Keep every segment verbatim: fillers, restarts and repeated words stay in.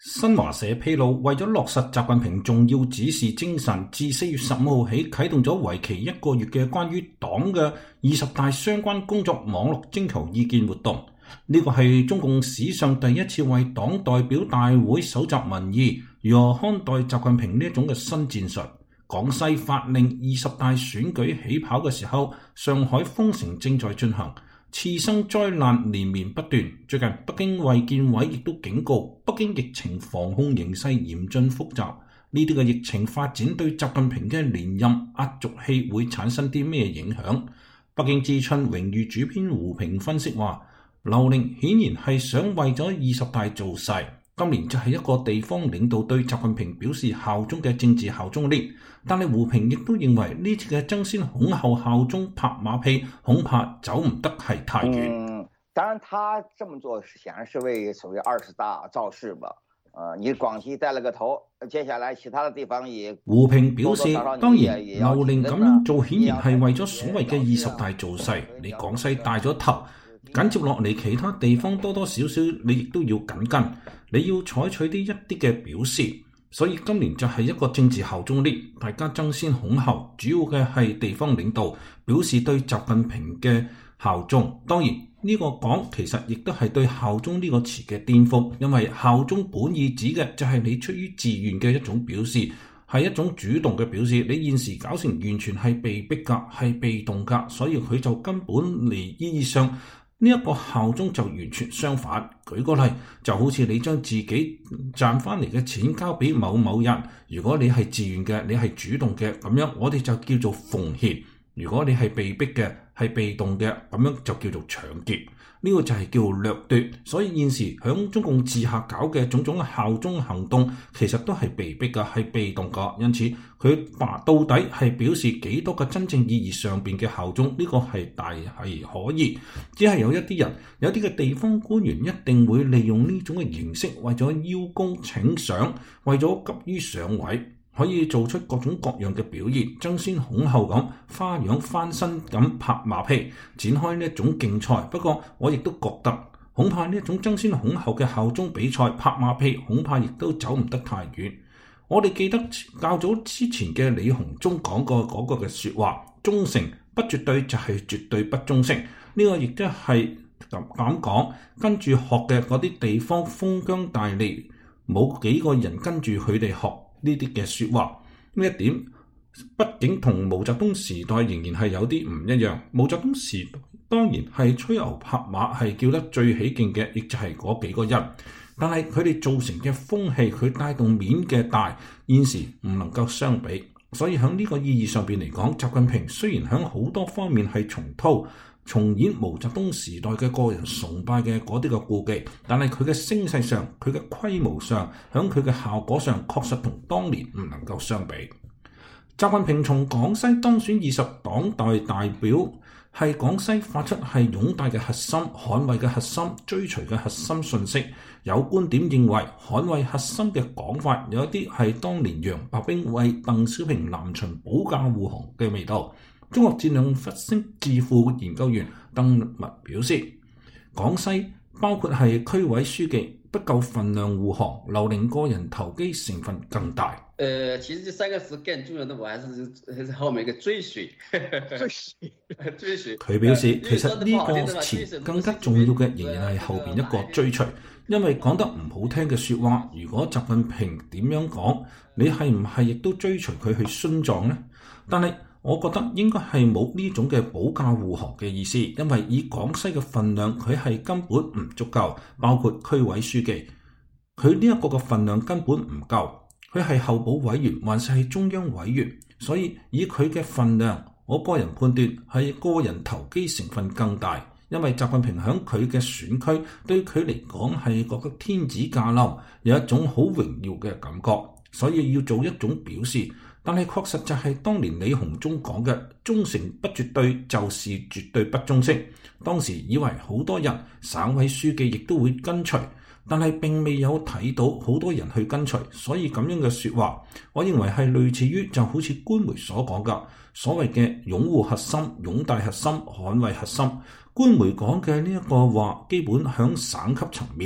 新華社披露，為咗落實習近平重要指示精神，自四月十五號起啟動咗為期一個月嘅關於黨嘅二十大相關工作網絡徵求意見活動。呢個係中共史上第一次為黨代表大會搜集民意，如何看待習近平呢一種嘅新戰術。廣西發令二十大選舉起跑嘅時候，上海封城正在進行。次生災難連綿不斷，最近北京衛健委亦都警告，北京疫情防控形勢嚴峻複雜。呢啲嘅疫情發展對習近平嘅連任壓軸戲會產生啲咩影響？北京之春榮譽主編胡平分析話，劉寧顯然係想為咗二十大造勢，今年就係一個地方領導對習近平表示效忠嘅政治效忠年。但係胡平亦都認為呢次嘅爭先恐後效忠拍馬屁，恐怕走唔得係太遠。 嗯，當然，他這麼做顯然是為所謂二十大造勢吧。呃，你廣西帶了個頭，接下來其他的地方也。 胡平表示，當然，劉寧咁樣做顯然係為咗所謂嘅二十大造勢。你廣西帶咗頭，緊接落嚟其他地方多多少少你亦都要緊跟，你要採取啲一啲嘅表示。所以今年就係一個政治效忠年，大家爭先恐後，主要嘅係地方領導表示對習近平嘅效忠。當然呢個講其實亦都係對效忠呢個詞嘅顛覆，因為效忠本意指嘅就係你出於自願嘅一種表示，係一種主動嘅表示。你現時搞成完全係被逼㗎，係被動㗎，所以佢就根本嚟意義上呢一個效忠就完全相反。舉個例，就好似你將自己賺翻嚟嘅錢交俾某某人，如果你係自願嘅，你係主動嘅，咁樣我哋就叫做奉獻；如果你係被逼嘅，係被動嘅，咁樣就叫做搶劫。呢個就係叫掠奪。所以現時響中共治下搞嘅種種效忠行動，其實都係被逼嘅，係被動嘅。因此佢話到底係表示幾多個真正意義上邊嘅效忠，呢個係大係可以。只係有一啲人，有啲嘅地方官員一定會利用呢種嘅形式，為咗邀功請賞，為咗急於上位，可以做出各種各樣嘅表現，爭先恐後咁花樣翻身咁拍馬屁，展開呢一種競賽。不過我亦都覺得，恐怕呢一種爭先恐後嘅效忠比賽拍馬屁，恐怕亦都走唔得太遠。我哋記得較早之前嘅李鴻忠講過嗰個嘅說話，忠誠不絕對就係絕對不忠誠。呢、這個亦都係咁講，跟住學嘅嗰啲地方封疆大吏，冇幾個人跟住佢哋學呢啲嘅說話。呢一點畢竟同毛澤東時代仍然係有啲唔一樣。毛澤東時代當然係吹牛拍馬係叫得最起勁嘅，亦就係嗰幾個人。但係佢哋造成嘅風氣，佢帶動面嘅大，現時唔能夠相比。所以喺呢個意義上邊嚟講，習近平雖然喺好多方面係重蹈重演毛澤東時代嘅個人崇拜嘅嗰啲嘅顧忌，但係佢嘅聲勢上、佢嘅規模上、響佢嘅效果上，確實同當年唔能夠相比。習近平從廣西當選二十黨代代表，係廣西發出係擁戴嘅核心、捍衛嘅核心、追隨嘅核心信息。有觀點認為，捍衛核心嘅講法有一啲係當年楊白冰為鄧小平南巡保駕護航嘅味道。中國戰略分析智庫研究員鄧密表示，廣西包括係區委書記不夠分量護航，劉寧個人投機成分更大。 呃，其實這三個詞更重要的，我還是還是後面一個追隨，追隨，追隨。 佢表示，其實呢個詞更加重要嘅仍然係後邊一個追隨，因為講得唔好聽嘅説話，如果習近平點樣講，你係唔係亦都追隨佢去殉葬呢？但係我覺得應該係冇呢種嘅保駕護航嘅意思，因為以廣西嘅份量，佢係根本唔足夠，包括區委書記，佢呢一個嘅份量根本唔夠。佢係候補委員，還是係中央委員，所以以佢嘅份量，我個人判斷係個人投機成分更大。因為習近平喺佢嘅選區對佢嚟講係覺得天子駕臨，有一種好榮耀嘅感覺，所以要做一種表示。但係確實就係當年李鴻忠講嘅忠誠不絕對就是絕對不忠誠。當時以為好多人省委書記亦都會跟隨，但係並未有睇到好多人去跟隨，所以咁樣嘅說話，我認為係類似於就好似官媒所講嘅所謂嘅擁護核心、擁戴核心、捍衛核心。官媒講嘅呢一個話，基本響省級層面，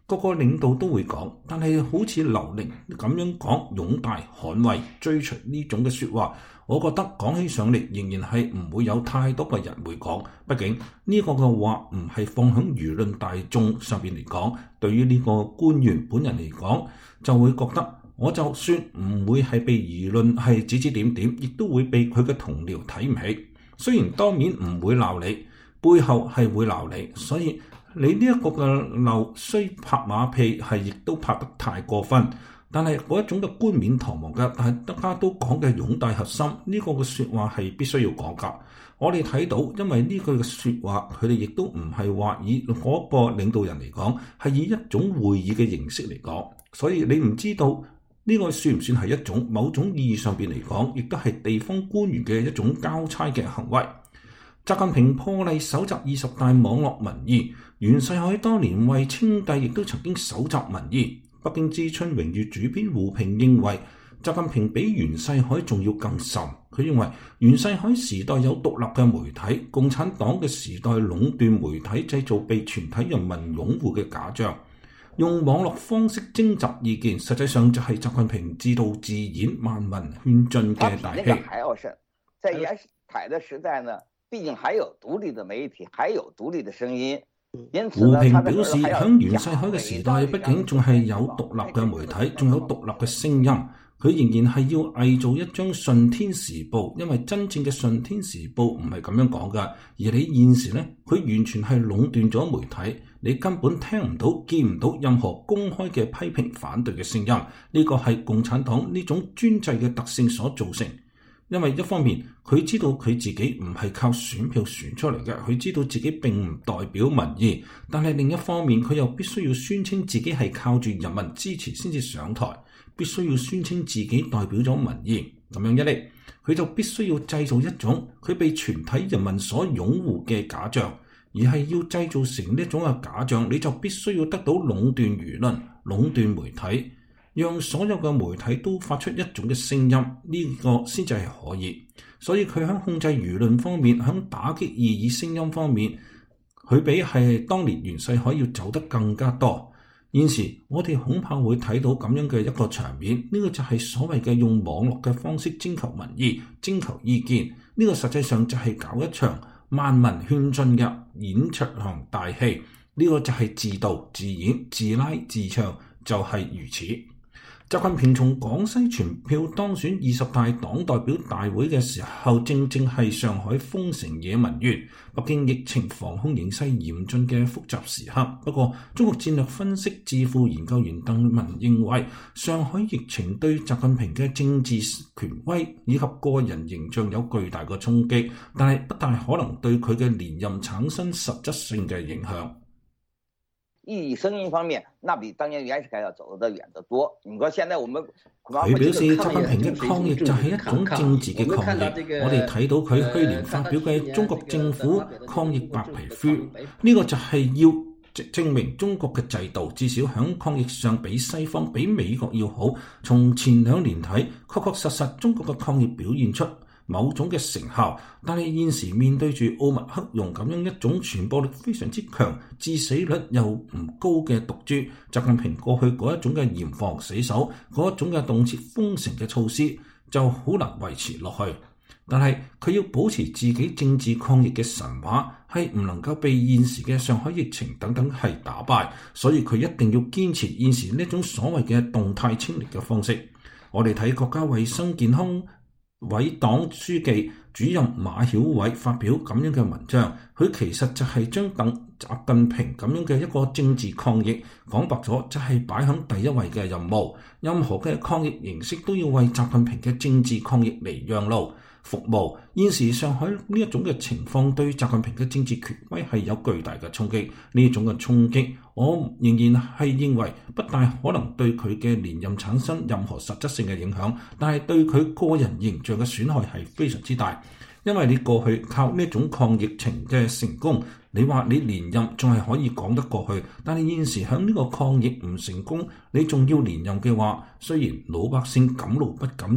個個領導都會講，但係好似劉寧咁樣講擁戴、捍衛、追隨呢種嘅説話，我覺得講起上嚟仍然係唔會有太多嘅人會講。畢竟呢個嘅話唔係放喺輿論大眾上邊嚟講，對於呢個官員本人嚟講，就會覺得我就算唔會係被輿論係指指點點，亦都會被佢嘅同僚睇唔起。雖然當面唔會鬧你，背後係會鬧你，所以你呢一個嘅鬧雖拍馬屁係亦都拍得太過分。但係嗰一種嘅冠冕堂皇嘅，但係大家都講嘅擁戴核心呢個嘅説話係必須要講㗎。我哋睇到，因為呢句嘅説話，佢哋亦都唔係話以嗰個領導人嚟講，係以一種會議嘅形式嚟講，所以你唔知道呢個算唔算係一種某種意義上邊嚟講，亦都係地方官員嘅一種交差嘅行為。習近平破例搜集二十大網絡民意，袁世凱當年為稱帝亦都曾經搜集民意。北京之春榮譽主編胡平認為，習近平比袁世凱仲要更甚。佢認為袁世凱時代有獨立嘅媒體，共產黨嘅時代壟斷媒體，製造被全體人民擁護嘅假象，用網絡方式徵集意見，實際上就係習近平自導自演、萬民勸進嘅大戲。 比那個還要甚。在袁世凱的時代呢，畢竟還有獨立的媒體，還有獨立的聲音。 胡平表示，喺袁世凱嘅時代，畢竟仲係有獨立嘅媒體，仲有獨立嘅聲音。佢仍然係要偽造一張《順天時報》，因為真正嘅《順天時報》唔係咁樣講㗎。而你現時呢，佢完全係壟斷咗媒體，你根本聽唔到、見唔到任何公開嘅批評、反對嘅聲音。呢個係共產黨呢種專制嘅特性所造成。因為一方面佢知道佢自己唔係靠選票選出嚟嘅，佢知道自己並唔代表民意，但係另一方面佢又必須要宣稱自己係靠住人民支持先至上台，必須要宣稱自己代表咗民意。咁樣一嚟，佢就必須要製造一種佢被全體人民所擁護嘅假象，而係要製造成呢種嘅假象，你就必須要得到壟斷輿論、壟斷媒體，讓所有嘅媒體都發出一種嘅聲音，呢個先至係可以。所以佢喺控制輿論方面，喺打擊異議聲音方面，佢比係當年袁世凱要走得更加多。現時我哋恐怕會睇到咁樣嘅一個場面，呢個就係所謂嘅用網絡嘅方式徵求民意、徵求意見，呢個實際上就係搞一場萬民勸進嘅演出行大戲，呢個就係自導自演、自拉自唱，就係如此。習近平從廣西全票當選二十大黨代表大會嘅時候，正正係上海封城野民月、北京疫情防控形勢嚴峻嘅複雜時刻。不過，中國戰略分析智庫研究員鄧文認為，上海疫情對習近平嘅政治權威以及個人形象有巨大嘅衝擊，但係不大可能對佢嘅連任產生實質性嘅影響。 異議聲音方面，那比當年袁世凱要走得遠得多。你說現在我們佢表示，習近平嘅抗疫就係一種政治嘅抗疫。我哋睇到佢去年發表嘅中國政府抗疫白皮書，呢個就係要證明中國嘅制度至少喺抗疫上比西方、比美國要好。從前兩年睇，確確實實中國嘅抗疫表現出某種嘅成效，但係現時面對住奧密克戎咁樣一種傳播力非常之強、致死率又唔高嘅毒株，習近平過去嗰一種嘅嚴防死守、嗰一種嘅動輒封城嘅措施就好難維持落去。但係佢要保持自己政治抗疫嘅神話，係唔能夠被現時嘅上海疫情等等係打敗，所以佢一定要堅持現時呢種所謂嘅動態清零嘅方式。我哋睇國家衛生健康委黨書記主任馬曉偉發表咁樣嘅文章，佢其實就係將鄧習近平咁樣嘅一個政治抗疫講白咗，就係擺喺第一位嘅任務。任何嘅抗疫形式都要為習近平嘅政治抗疫嚟讓路服務。現時上海呢一種嘅情況對習近平嘅政治權威係有巨大嘅衝擊，呢一種嘅衝擊我仍然係認為不大可能對佢嘅連任產生任何實質性嘅影響，但係對佢個人形象嘅損害係非常之大。因為你過去靠呢種抗疫情嘅成功，你話你連任仲係可以講得過去，但係現時喺呢個抗疫唔成功，你仲要連任嘅話，雖然老百姓敢怒不敢言，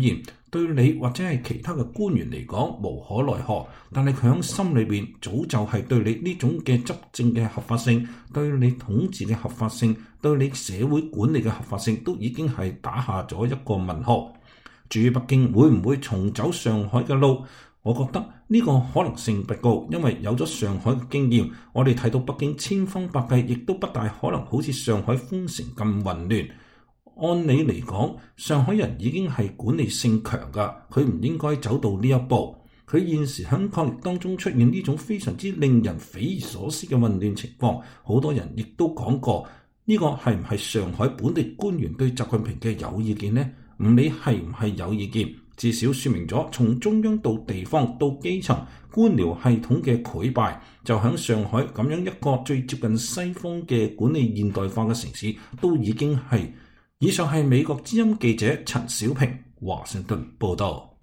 對你或者係其他嘅官員嚟講無可奈何，但係佢喺心裏邊早就係對你呢種嘅執政嘅合法性，對你統治嘅合法性，對你社會管理嘅合法性，都已經係打下咗一個問號。至於北京會唔會重走上海嘅路，我覺得呢個可能性不高，因為有咗上海嘅經驗，我哋睇到北京千方百計，亦都不大可能好似上海封城咁混亂。按理嚟講，上海人已經係管理性強㗎，佢唔應該走到呢一步。佢現時喺抗疫當中出現呢種非常之令人匪夷所思嘅混亂情況，好多人亦都講過，呢個係唔係上海本地官員對習近平嘅有意見呢？唔理係唔係有意見，至少說明咗從中央到地方到基層官僚系統嘅潰敗，就喺上海咁樣一個最接近西方嘅管理現代化嘅城市，都已經係。以上係美國之音記者陳小平華盛頓報道。